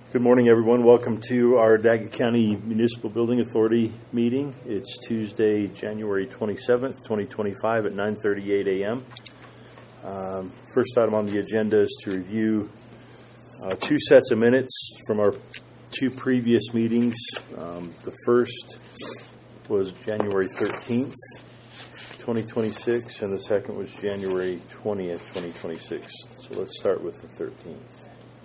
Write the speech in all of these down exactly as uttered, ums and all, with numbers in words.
Good morning, everyone. Welcome to our Daggett County Municipal Building Authority meeting. It's Tuesday, January twenty-seventh, twenty twenty-five at nine thirty-eight a.m. Um, first item on the agenda is to review uh, two sets of minutes from our two previous meetings. Um, the first was January thirteenth, twenty twenty-six, and the second was January twentieth, twenty twenty-six. So let's start with the thirteenth.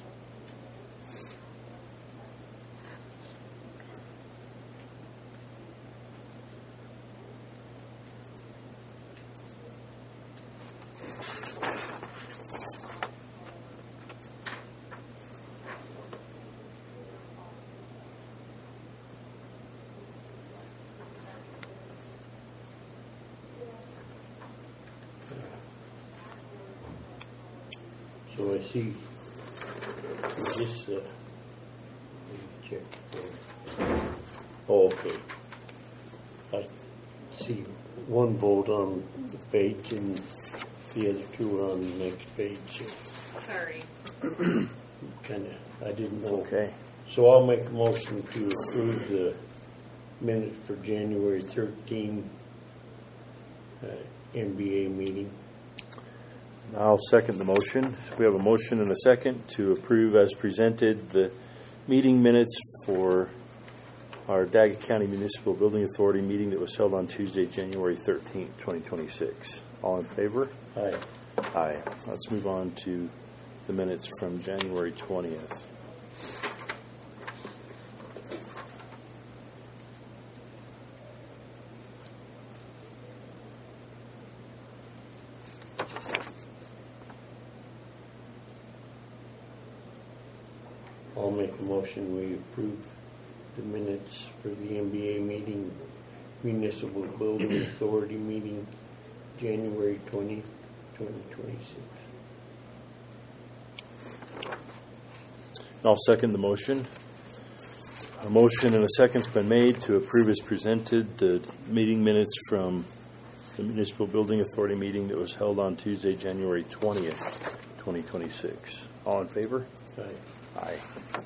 So I see this, uh, let me check. For, oh, okay. I see one vote on the page and the other two are on the next page. So Sorry. kind of, I didn't know. Okay. So I'll make a motion to approve the minutes for January thirteenth uh, M B A meeting. I'll second the motion. We have a motion and a second to approve as presented the meeting minutes for our Daggett County Municipal Building Authority meeting that was held on Tuesday, January thirteenth, twenty twenty-six. All in favor? Aye. Aye. Let's move on to the minutes from January twentieth. I'll make a motion we approve the minutes for the M B A meeting, Municipal Building Authority meeting, January twentieth, twenty twenty-six. I'll second the motion. A motion and a second's been made to approve as presented the meeting minutes from the Municipal Building Authority meeting that was held on Tuesday, January twentieth, twenty twenty-six. All in favor? Aye. Aye.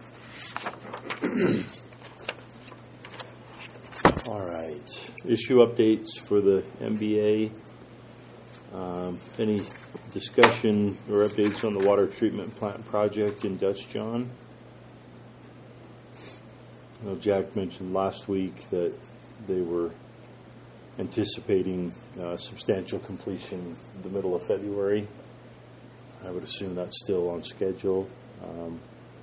All right. Issue updates for the M B A. Um, any discussion or updates on the water treatment plant project in Dutch John? I know Jack mentioned last week that they were anticipating uh, substantial completion in the middle of February. I would assume that's still on schedule. Um,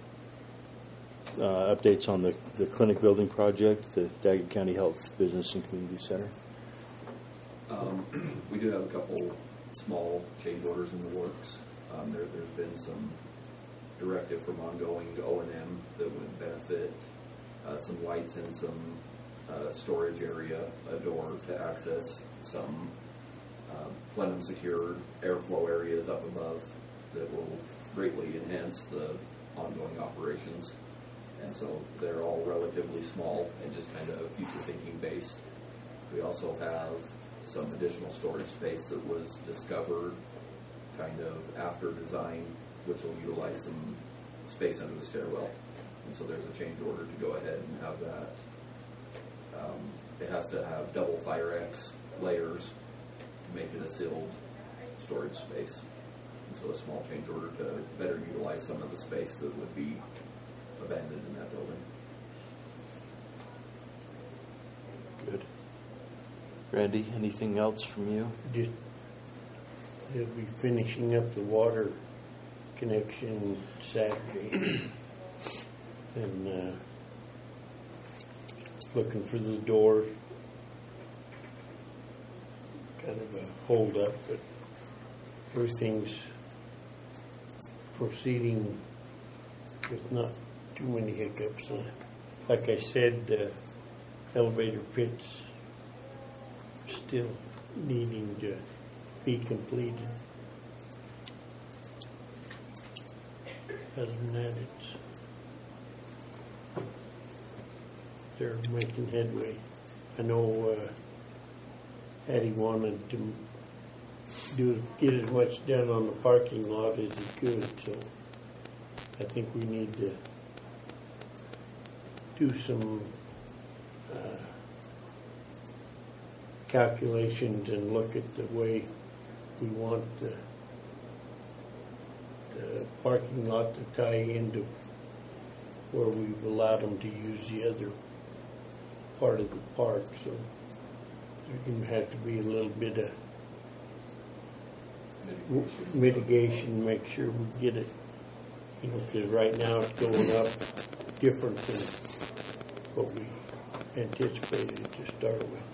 Uh, updates on the, the clinic building project, the Daggett County Health Business and Community Center. Um, we do have a couple small change orders in the works. Um, there, there's been some directive from ongoing O and M that would benefit uh, some lights in some uh, storage area, a door to access some uh, plenum secured airflow areas up above that will greatly enhance the ongoing operations. And so they're all relatively small and just kind of future thinking based. We also have some additional storage space that was discovered kind of after design, which will utilize some space under the stairwell. And so there's a change order to go ahead and have that. Um, it has to have double FireX layers to make it a sealed storage space. And so a small change order to better utilize some of the space that would be abandoned in that building. Good. Randy, anything else from you? Just, they'll be finishing up the water connection Saturday. and uh, looking for the door. Kind of a hold up, but everything's proceeding with not too many hiccups. Uh, like I said, the uh, elevator pit's still needing to be completed. Other than that, it's they're making headway. I know uh, Hattie wanted to do get as much done on the parking lot as he could, so I think we need to do some uh, calculations and look at the way we want the, the parking lot to tie into where we've allowed them to use the other part of the park. So there's going to have to be a little bit of Mitigation. mitigation, make sure we get it, you know, because right now it's going up different than what we anticipated to start with.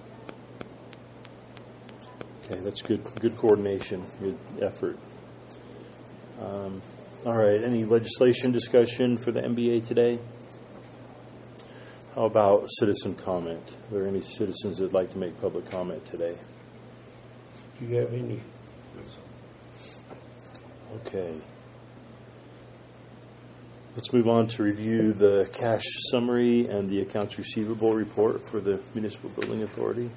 Okay, that's good. Good coordination. Good effort. Um, all right. Any legislation discussion for the M B A today? How about citizen comment? Are there any citizens that'd like to make public comment today? Do you have any? Okay. Let's move on to review the cash summary and the accounts receivable report for the Municipal Building Authority.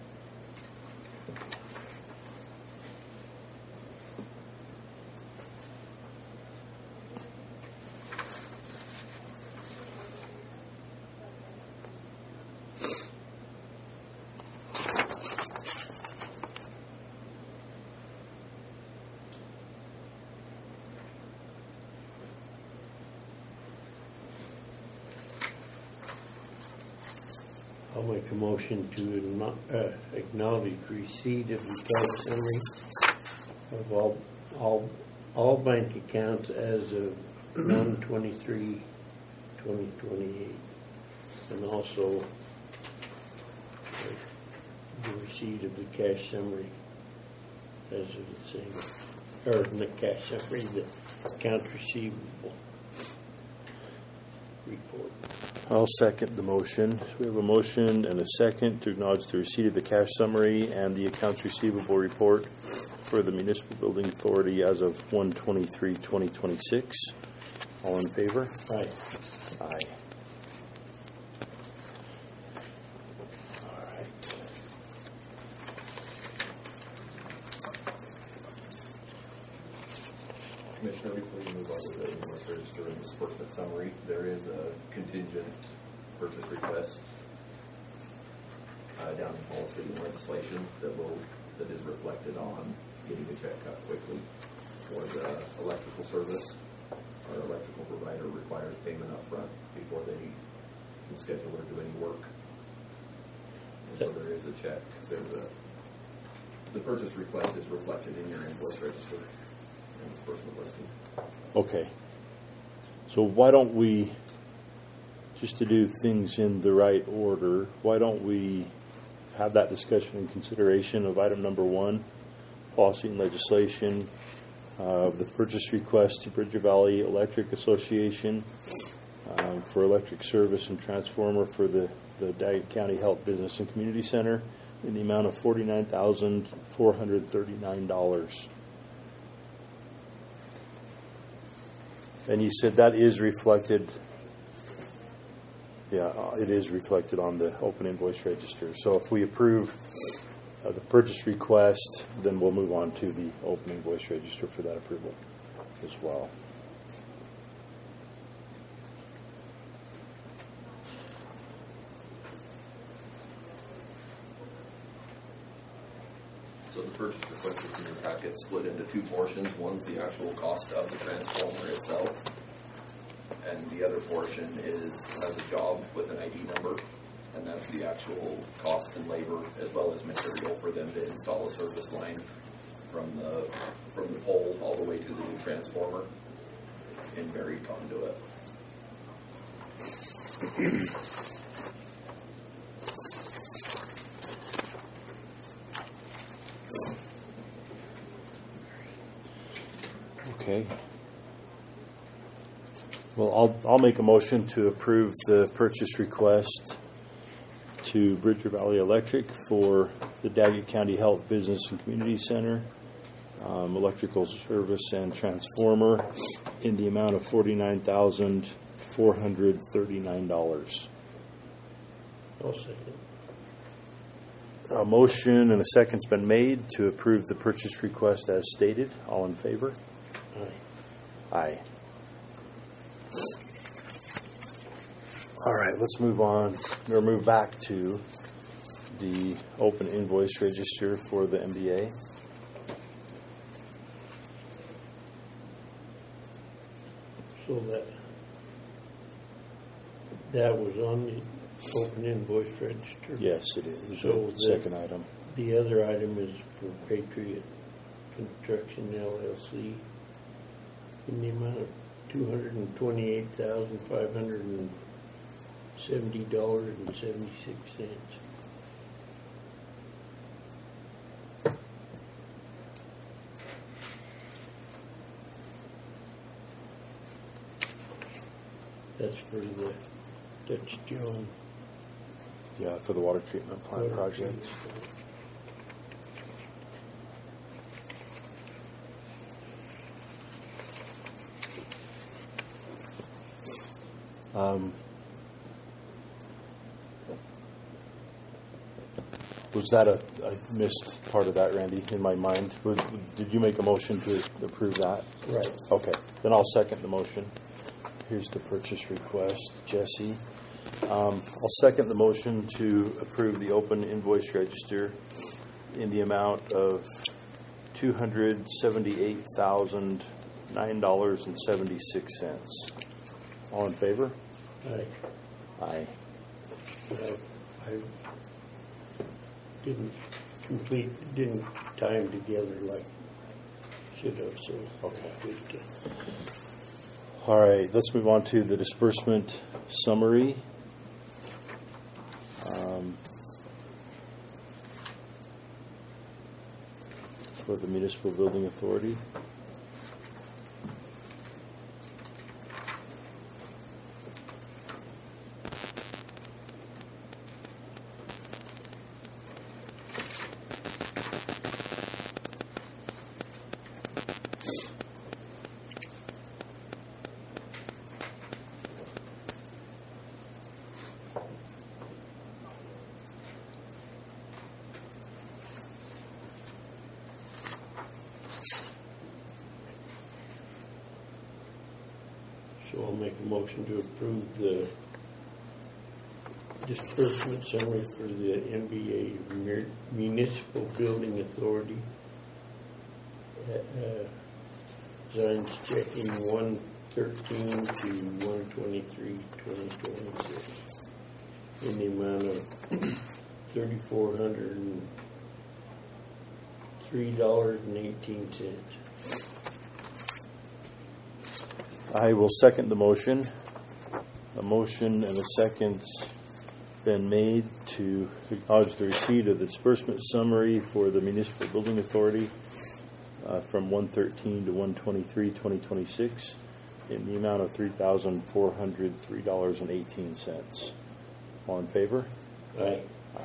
I'll make a motion to admo- uh, acknowledge receipt of the cash summary of all, all, all bank accounts as of one twenty-three twenty twenty-eight, and also uh, the receipt of the cash summary as of the same, or the cash summary, the accounts receivable report. I'll second the motion. We have a motion and a second to acknowledge the receipt of the cash summary and the accounts receivable report for the Municipal Building Authority as of one twenty-three twenty twenty-six. All in favor? Aye. Aye. All right. Commissioner, before you move on to the invoice register and disbursement summary, there is a contingent purchase request uh, down in policy and legislation that will, that is reflected on getting the check cut quickly for the electrical service. Our electrical provider requires payment up front before they can schedule or do any work. And so there is a check. There's a, the purchase request is reflected in your invoice register. Disbursement listing. Okay. So why don't we, just to do things in the right order, why don't we have that discussion in consideration of item number one, policy and legislation, uh, the purchase request to Bridger Valley Electric Association um, for electric service and transformer for the, the Daggett County Health Business and Community Center in the amount of forty-nine thousand four hundred thirty-nine dollars. And you said that is reflected, yeah, uh, it is reflected on the open invoice register. So if we approve uh, the purchase request, then we'll move on to the open invoice register for that approval as well. So the purchase request is in your packet, split into two portions. One's the actual cost of the transformer itself, and the other portion is has a job with an I D number, and that's the actual cost and labor as well as material for them to install a service line from the from the pole all the way to the new transformer in buried conduit. Okay. Well, I'll I'll make a motion to approve the purchase request to Bridger Valley Electric for the Daggett County Health Business and Community Center, um, electrical service and transformer in the amount of forty-nine thousand four hundred thirty-nine dollars. I'll second. A motion and a second's been made to approve the purchase request as stated. All in favor? Aye. Aye. All right, let's move on, or move back to the open invoice register for the M B A. So that, that was on the open invoice register? Yes, it is. So The the- second item. The other item is for Patriot Construction L L C in the amount of two hundred and twenty-eight thousand, five hundred and seventy dollars and seventy-six cents. That's for the Dutch John. Yeah, for the water treatment plant water project. treatment plant. Um, was that a, I missed part of that, Randy, in my mind. Was, did you make a motion to approve that? Right. Okay, then I'll second the motion. Here's the purchase request, Jesse. Um, I'll second the motion to approve the open invoice register in the amount of two hundred seventy-eight thousand nine dollars and seventy-six cents. All in favor? I, Aye. I, I didn't complete, didn't tie them together like should have, so. Okay. Good to- All right, let's move on to the disbursement summary. Um, for the Municipal Building Authority. So I'll make a motion to approve the disbursement summary for the M B A Mu- Municipal Building Authority. Uh, uh, Signs checking one thirteen to one twenty-three, twenty twenty-six in the amount of thirty-four hundred and three dollars and eighteen cents. I will second the motion. A motion and a second been made to acknowledge the receipt of the disbursement summary for the Municipal Building Authority uh, from one thirteen to one twenty-three, twenty twenty-six in the amount of three thousand four hundred three dollars and eighteen cents. All in favor? Aye. Aye.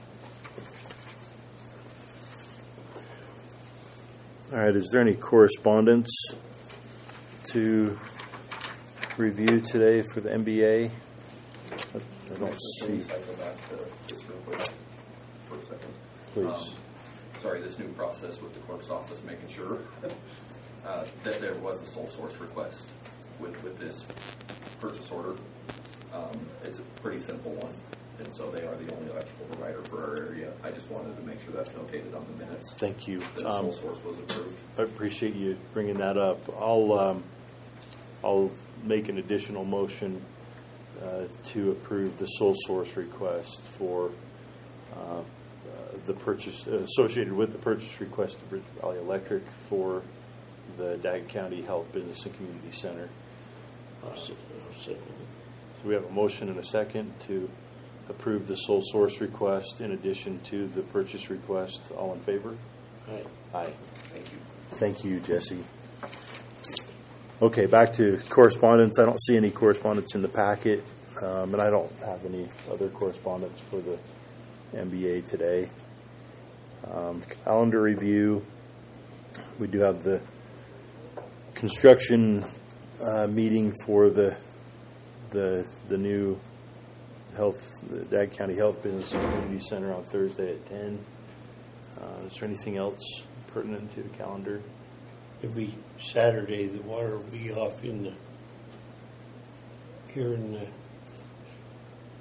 All right, is there any correspondence to review today for the M B A? I I don't Can see. we cycle back to this real quick for a second? Please. Um, Sorry, this new process with the clerk's office, making sure uh, that there was a sole source request with, with this purchase order. Um, It's a pretty simple one, and so they are the only electrical provider for our area. I just wanted to make sure that's notated on the minutes, Thank you. that Um, sole source was approved. I appreciate you bringing that up. I'll um, I'll make an additional motion uh, to approve the sole source request for uh, uh, the purchase associated with the purchase request of Bridge Valley Electric for the Daggett County Health Business and Community Center. I'll se- I'll second it. So we have a motion and a second to approve the sole source request in addition to the purchase request. All in favor? Aye. Aye. Thank you. Thank you, Jesse. Okay, back to correspondence. I don't see any correspondence in the packet, um, and I don't have any other correspondence for the M B A today. Um, calendar review. We do have the construction uh, meeting for the the the new health, the Daggett County Health Business and Community Center on Thursday at ten. Uh, is there anything else pertinent to the calendar? It'll be Saturday, the water will be off in the, here in the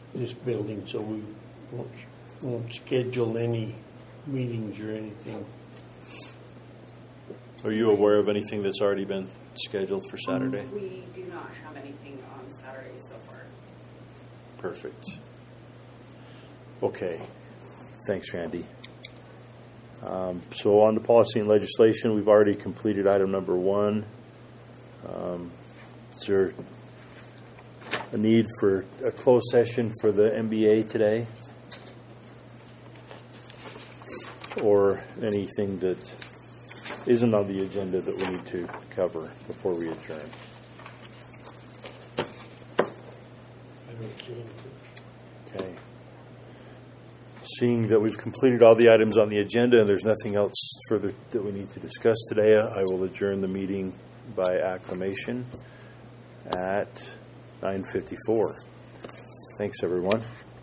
this building, so we won't, won't schedule any meetings or anything. Are you aware of anything that's already been scheduled for Saturday? We do not have anything on Saturday so far. Perfect. Okay. Thanks, Randy. Um, so on to policy and legislation, we've already completed item number one. Um, is there a need for a closed session for the M B A today? Or anything that isn't on the agenda that we need to cover before we adjourn? I don't see anything. Okay. Seeing that we've completed all the items on the agenda and there's nothing else further that we need to discuss today, I will adjourn the meeting by acclamation at nine fifty-four. Thanks, everyone.